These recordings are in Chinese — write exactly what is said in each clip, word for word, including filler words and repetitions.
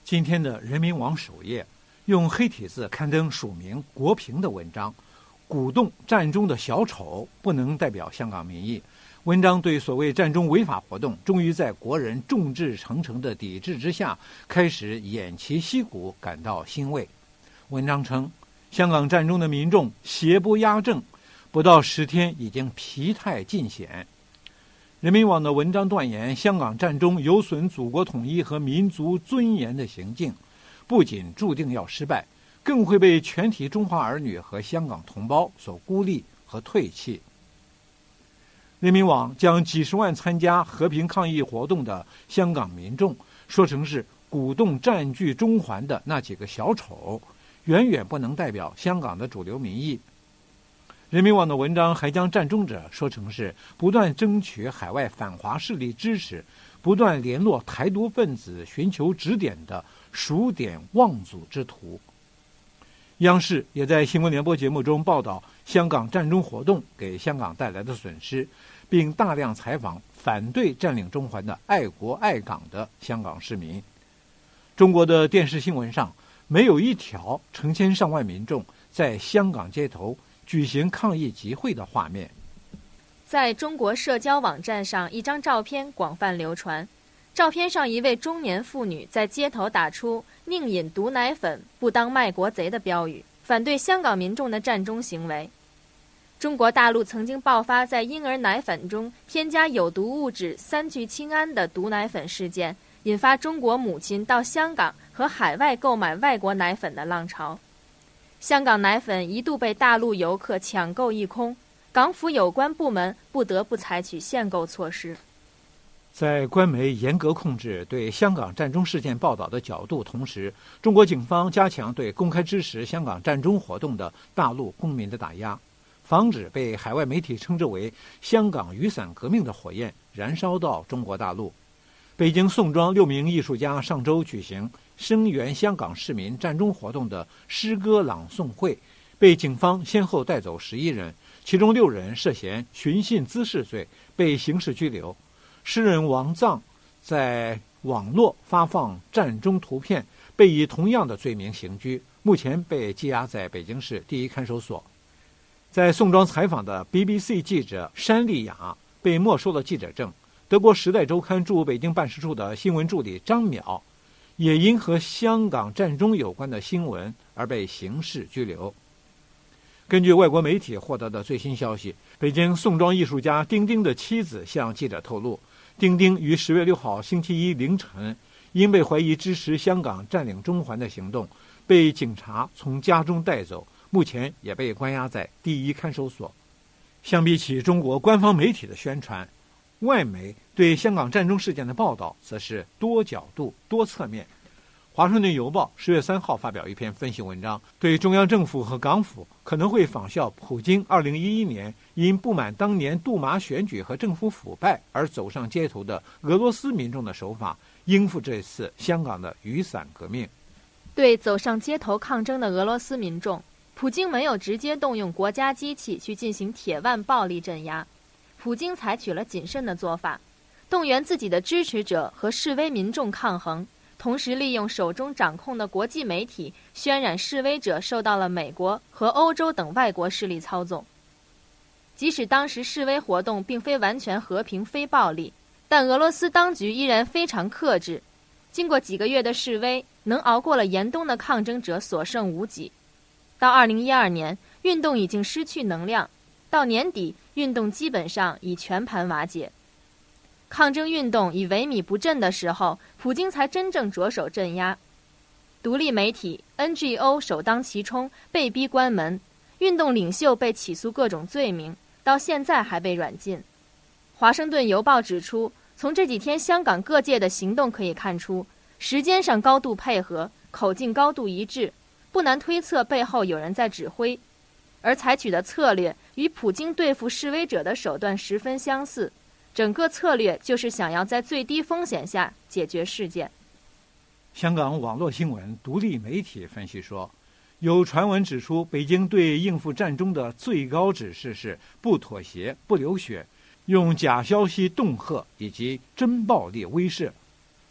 今天的人民网首页用黑体字刊登署名国平的文章，鼓动战中的小丑不能代表香港民意。文章对所谓战中违法活动终于在国人众志成城的抵制之下开始偃旗息鼓感到欣慰。文章称，香港战中的民众邪不压正，不到十天已经疲态尽显。人民网的文章断言，香港战中有损祖国统一和民族尊严的行径，不仅注定要失败，更会被全体中华儿女和香港同胞所孤立和唾弃。人民网将几十万参加和平抗议活动的香港民众说成是鼓动占据中环的那几个小丑，远远不能代表香港的主流民意。人民网的文章还将战中者说成是不断争取海外反华势力支持，不断联络台独分子寻求指点的数典忘祖之徒。央视也在新闻联播节目中报道香港战中活动给香港带来的损失，并大量采访反对占领中环的爱国爱港的香港市民。中国的电视新闻上没有一条成千上万民众在香港街头举行抗议集会的画面。 在中国社交网站上，一张照片广泛流传。照片上一位中年妇女在街头打出宁饮毒奶粉不当卖国贼的标语，反对香港民众的占中行为。中国大陆曾经爆发在婴儿奶粉中添加有毒物质三聚氰胺的毒奶粉事件，引发中国母亲到香港和海外购买外国奶粉的浪潮。香港奶粉一度被大陆游客抢购一空，港府有关部门不得不采取限购措施。 在官媒严格控制对香港战中事件报道的角度同时，中国警方加强对公开支持香港战中活动的大陆公民的打压，防止被海外媒体称之为香港雨伞革命的火焰燃烧到中国大陆。北京宋庄六名艺术家上周举行声援香港市民战中活动的诗歌朗诵会，被警方先后带走十一人，其中六人涉嫌寻衅滋事罪被刑事拘留。诗人王藏在网络发放战中图片，被以同样的罪名刑拘，目前被羁押在北京市第一看守所。在宋庄采访的 B B C 记者山丽雅被没收了记者证，德国时代周刊驻北京办事处的新闻助理张淼也因和香港战中有关的新闻而被刑事拘留。根据外国媒体获得的最新消息，北京宋庄艺术家丁丁的妻子向记者透露，丁丁于十月六号星期一凌晨因被怀疑支持香港占领中环的行动，被警察从家中带走，目前也被关押在第一看守所。相比起中国官方媒体的宣传，外媒对香港战中事件的报道则是多角度、多侧面。华盛顿邮报十月三号发表一篇分析文章，对中央政府和港府可能会仿效普京二零一一年因不满当年杜马选举和政府腐败而走上街头的俄罗斯民众的手法，应付这次香港的雨伞革命。 对走上街头抗争的俄罗斯民众，普京没有直接动用国家机器去进行铁腕暴力镇压，普京采取了谨慎的做法，动员自己的支持者和示威民众抗衡，同时利用手中掌控的国际媒体渲染示威者受到了美国和欧洲等外国势力操纵。即使当时示威活动并非完全和平非暴力，但俄罗斯当局依然非常克制，经过几个月的示威，能熬过了严冬的抗争者所剩无几。到二零一二年，运动已经失去能量，到年底，运动基本上已全盘瓦解。抗争运动已萎靡不振的时候，普京才真正着手镇压。独立媒体 N G O 首当其冲，被逼关门，运动领袖被起诉各种罪名，到现在还被软禁。华盛顿邮报指出，从这几天香港各界的行动可以看出，时间上高度配合，口径高度一致，不难推测背后有人在指挥，而采取的策略与普京对付示威者的手段十分相似，整个策略就是想要在最低风险下解决事件。 香港网络新闻独立媒体分析说，有传闻指出，北京对应付战中的最高指示是不妥协、不流血，用假消息恫吓以及真暴力威慑。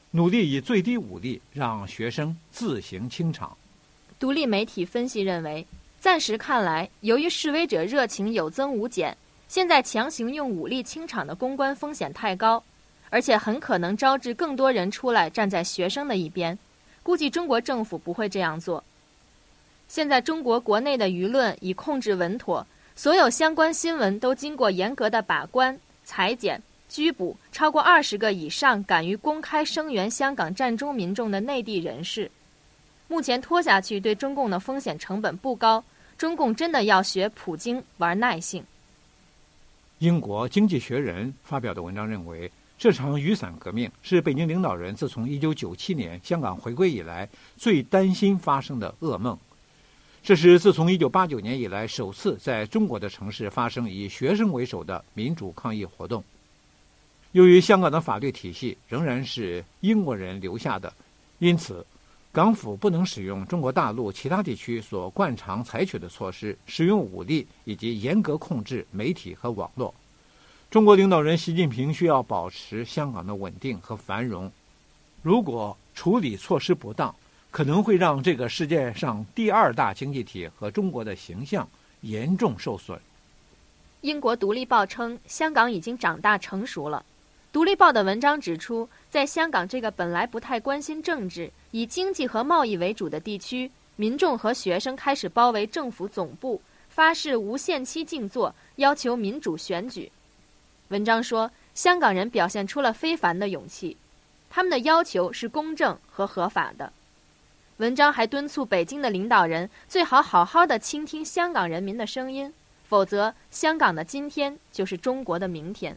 努力以最低武力让学生自行清场。 独立媒体分析认为，暂时看来，由于示威者热情有增无减，现在强行用武力清场的公关风险太高，而且很可能招致更多人出来站在学生的一边。估计中国政府不会这样做。现在中国国内的舆论已控制稳妥，所有相关新闻都经过严格的把关、裁剪、拘捕超过二十个以上敢于公开声援香港战中民众的内地人士。目前拖下去对中共的风险成本不高，中共真的要学普京玩耐性。 英国《经济学人》发表的文章认为，这场雨伞革命是北京领导人自从一九九七年香港回归以来最担心发生的噩梦。这是自从一九八九年以来首次在中国的城市发生以学生为首的民主抗议活动。由于香港的法律体系仍然是英国人留下的，因此港府不能使用中国大陆其他地区所惯常采取的措施，使用武力以及严格控制媒体和网络。中国领导人习近平需要保持香港的稳定和繁荣。如果处理措施不当，可能会让这个世界上第二大经济体和中国的形象严重受损。 英国《独立报》称，香港已经长大成熟了。《独立报》的文章指出，在香港这个本来不太关心政治、以经济和贸易为主的地区，民众和学生开始包围政府总部，发誓无限期静坐，要求民主选举。文章说，香港人表现出了非凡的勇气，他们的要求是公正和合法的。文章还敦促北京的领导人最好好好地倾听香港人民的声音，否则香港的今天就是中国的明天。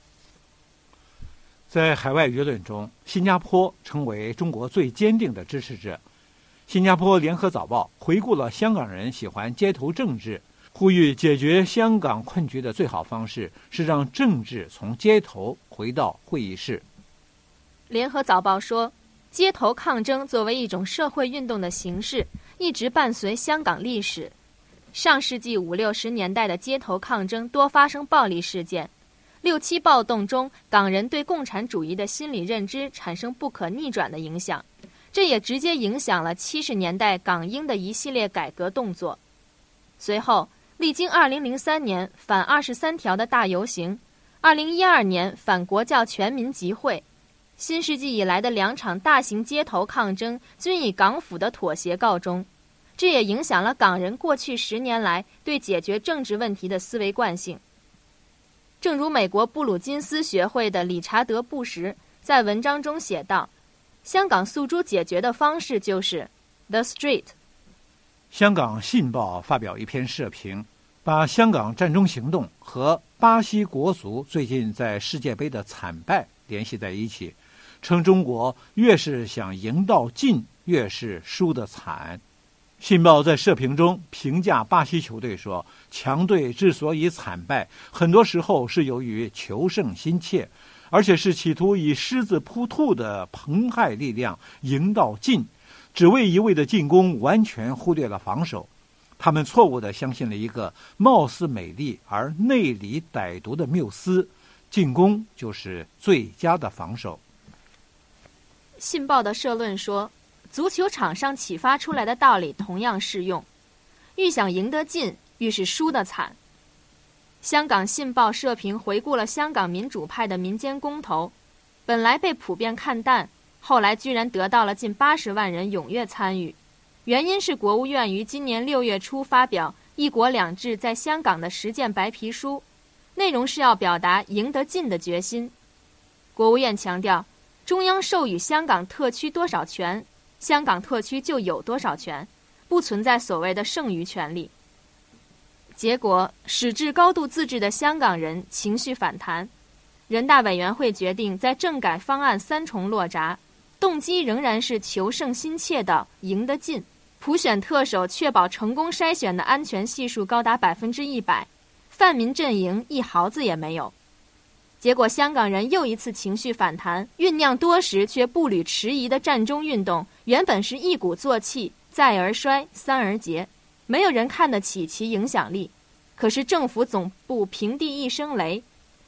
在海外舆论中，新加坡成为中国最坚定的支持者。新加坡联合早报回顾了香港人喜欢街头政治，呼吁解决香港困局的最好方式是让政治从街头回到会议室。 联合早报说，街头抗争作为一种社会运动的形式，一直伴随香港历史。上世纪五六十年代的街头抗争多发生暴力事件，六七暴动中，港人对共产主义的心理认知产生不可逆转的影响，这也直接影响了七十年代港英的一系列改革动作。随后，历经二零零三年反二十三条的大游行，二零一二年反国教全民集会，新世纪以来的两场大型街头抗争均以港府的妥协告终，这也影响了港人过去十年来对解决政治问题的思维惯性。正如美国布鲁金斯学会的理查德·布什在文章中写道，香港诉诸解决的方式就是 The Street。 香港信报发表一篇社评，把香港战中行动和巴西国足最近在世界杯的惨败联系在一起，称中国越是想赢到尽，越是输得惨。信报在社评中评价巴西球队说，强队之所以惨败，很多时候是由于求胜心切，而且是企图以狮子扑兔的澎湃力量赢到尽，只为一味的进攻完全忽略了防守。他们错误地相信了一个貌似美丽而内里歹毒的谬思，进攻就是最佳的防守。 信报的社论说，足球场上启发出来的道理同样适用，愈想赢得尽，愈是输得惨。香港信报社评回顾了香港民主派的民间公投，本来被普遍看淡，后来居然得到了近八十万人踊跃参与。原因是国务院于今年六月初发表《一国两制在香港的实践白皮书》，内容是要表达赢得尽的决心。国务院强调，中央授予香港特区多少权，香港特区就有多少权，不存在所谓的剩余权利。结果，矢志高度自治的香港人情绪反弹，人大委员会决定在政改方案三重落闸，动机仍然是求胜心切的赢得尽。普选特首确保成功筛选的安全系数高达百分之一百，泛民阵营一毫子也没有。结果香港人又一次情绪反弹，酝酿多时却步履迟疑的战中运动，原本是一鼓作气，再而衰，三而竭，没有人看得起其影响力。可是政府总部平地一声雷，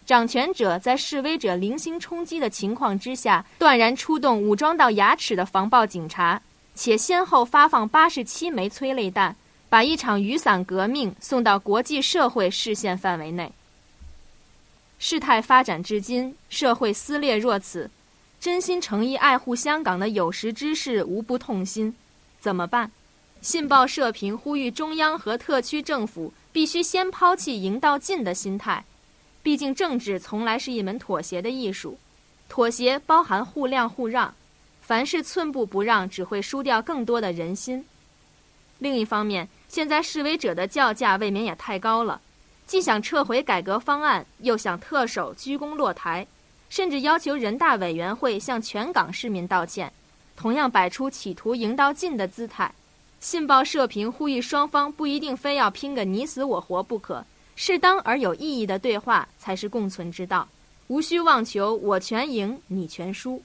掌权者在示威者零星冲击的情况之下，断然出动武装到牙齿的防暴警察，且先后发放八十七枚催泪弹，把一场雨伞革命送到国际社会视线范围内。事态发展至今，社会撕裂若此，真心诚意爱护香港的有识之士无不痛心。怎么办？信报社评呼吁中央和特区政府必须先抛弃赢到尽的心态，毕竟政治从来是一门妥协的艺术，妥协包含互谅互让，凡事寸步不让只会输掉更多的人心。另一方面，现在示威者的叫价未免也太高了，既想撤回改革方案，又想特首鞠躬落台，甚至要求人大委员会向全港市民道歉，同样摆出企图赢到尽的姿态。信报社评呼吁双方不一定非要拼个你死我活不可，适当而有意义的对话才是共存之道，无需妄求我全赢你全输。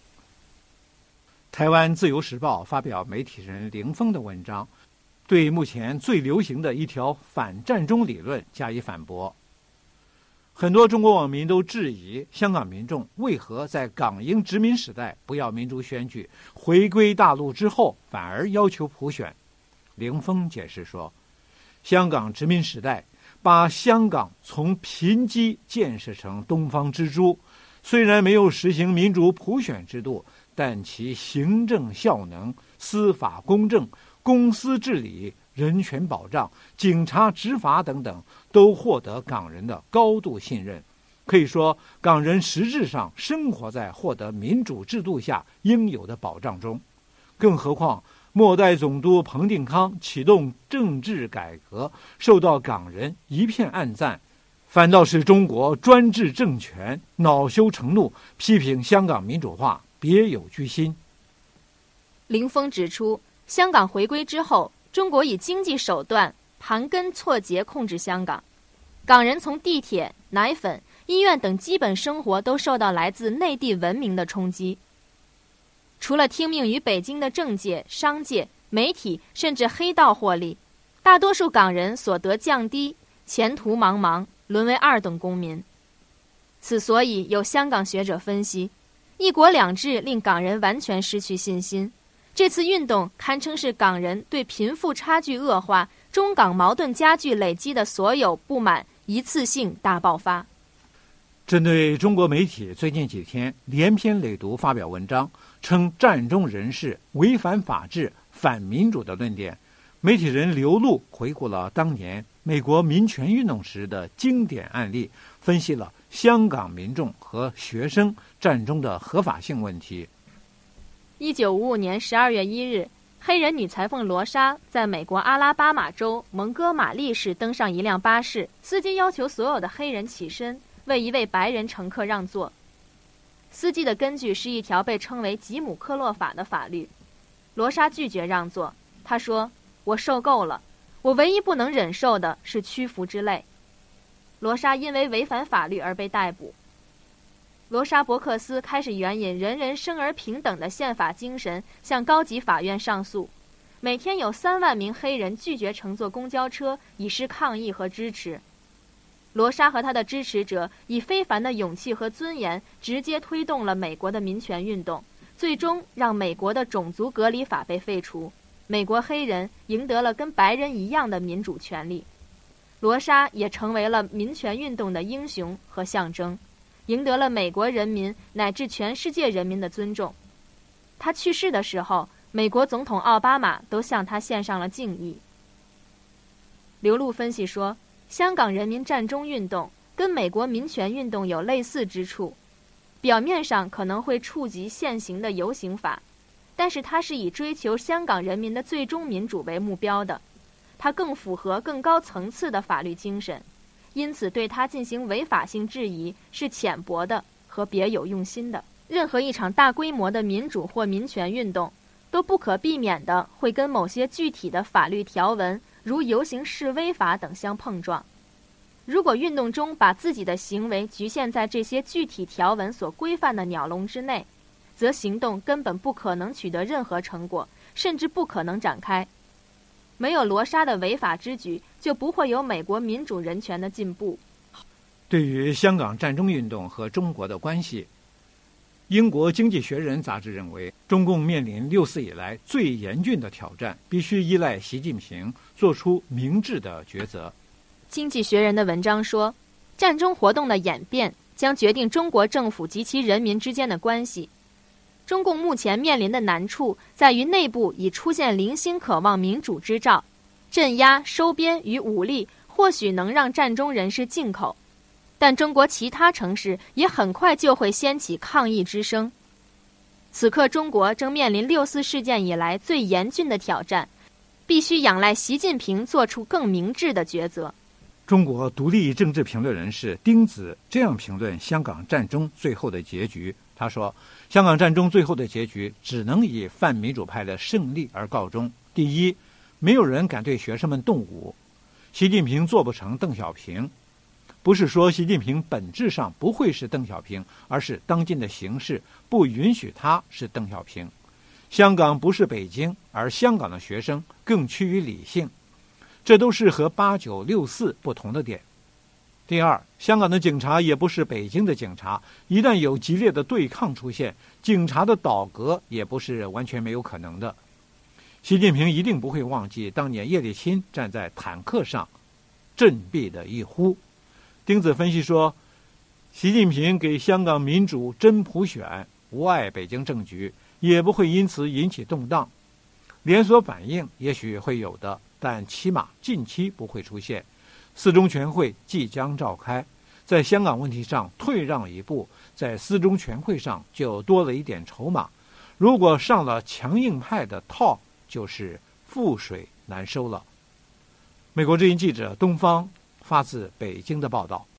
台湾自由时报发表媒体人林峰的文章，对目前最流行的一条反战中理论加以反驳。很多中国网民都质疑香港民众为何在港英殖民时代不要民主选举，回归大陆之后反而要求普选。林峰解释说，香港殖民时代把香港从贫瘠建设成东方之珠，虽然没有实行民主普选制度，但其行政效能、司法公正、公司治理、人权保障、警察执法等等，都获得港人的高度信任。可以说，港人实质上生活在获得民主制度下应有的保障中。更何况，末代总督彭定康启动政治改革，受到港人一片暗赞，反倒是中国专制政权恼羞成怒，批评香港民主化别有居心。 林峰指出，香港回归之后，中国以经济手段盘根错节控制香港，港人从地铁、奶粉、医院等基本生活都受到来自内地文明的冲击。除了听命于北京的政界、商界、媒体，甚至黑道获利，大多数港人所得降低，前途茫茫，沦为二等公民。此所以有香港学者分析，一国两制令港人完全失去信心。这次运动堪称是港人对贫富差距恶化、中港矛盾加剧累积的所有不满一次性大爆发。 针对中国媒体最近几天连篇累牍发表文章，称战中人士违反法治、反民主的论点，媒体人刘璐回顾了当年美国民权运动时的经典案例，分析了香港民众和学生战中的合法性问题。 一九五五年十二月一日，黑人女裁缝罗莎在美国阿拉巴马州蒙哥马利市登上一辆巴士，司机要求所有的黑人起身，为一位白人乘客让座。司机的根据是一条被称为吉姆克洛法的法律。罗莎拒绝让座，她说：“我受够了，我唯一不能忍受的是屈服之泪。”罗莎因为违反法律而被逮捕。罗莎伯克斯开始援引人人生而平等的宪法精神向高级法院上诉。每天有三万名黑人拒绝乘坐公交车，以示抗议和支持。罗莎和他的支持者以非凡的勇气和尊严，直接推动了美国的民权运动，最终让美国的种族隔离法被废除，美国黑人赢得了跟白人一样的民主权利。罗莎也成为了民权运动的英雄和象征，赢得了美国人民乃至全世界人民的尊重。他去世的时候，美国总统奥巴马都向他献上了敬意。刘璐分析说，香港人民战中运动跟美国民权运动有类似之处，表面上可能会触及现行的游行法，但是它是以追求香港人民的最终民主为目标的，它更符合更高层次的法律精神，因此对它进行违法性质疑是浅薄的和别有用心的。任何一场大规模的民主或民权运动，都不可避免的会跟某些具体的法律条文，如游行示威法等相碰撞。如果运动中把自己的行为局限在这些具体条文所规范的鸟笼之内，则行动根本不可能取得任何成果，甚至不可能展开。没有罗莎的违法之举，就不会有美国民主人权的进步。 对于香港战争运动和中国的关系，英国《经济学人》杂志认为，中共面临六四以来最严峻的挑战，必须依赖习近平做出明智的抉择。《 经济学人》的文章说，战争活动的演变将决定中国政府及其人民之间的关系。中共目前面临的难处在于内部已出现零星渴望民主之兆，镇压、收编与武力或许能让战中人士进口，但中国其他城市也很快就会掀起抗议之声。此刻中国正面临六四事件以来最严峻的挑战，必须仰赖习近平做出更明智的抉择。 中国独立政治评论人士丁子这样评论香港战争最后的结局，他说，香港战争最后的结局只能以泛民主派的胜利而告终。第一，没有人敢对学生们动武，习近平做不成邓小平。不是说习近平本质上不会是邓小平，而是当今的形势不允许他是邓小平。香港不是北京，而香港的学生更趋于理性，这都是和八九六四不同的点。第二，香港的警察也不是北京的警察，一旦有激烈的对抗出现，警察的倒戈也不是完全没有可能的。习近平一定不会忘记当年叶利钦站在坦克上振臂的一呼。丁子分析说，习近平给香港民主真普选，无碍北京政局，也不会因此引起动荡。连锁反应也许会有的，但起码近期不会出现。四中全会即将召开，在香港问题上退让一步，在四中全会上就多了一点筹码。如果上了强硬派的套，就是覆水难收了。美国之音记者东方发自北京的报道。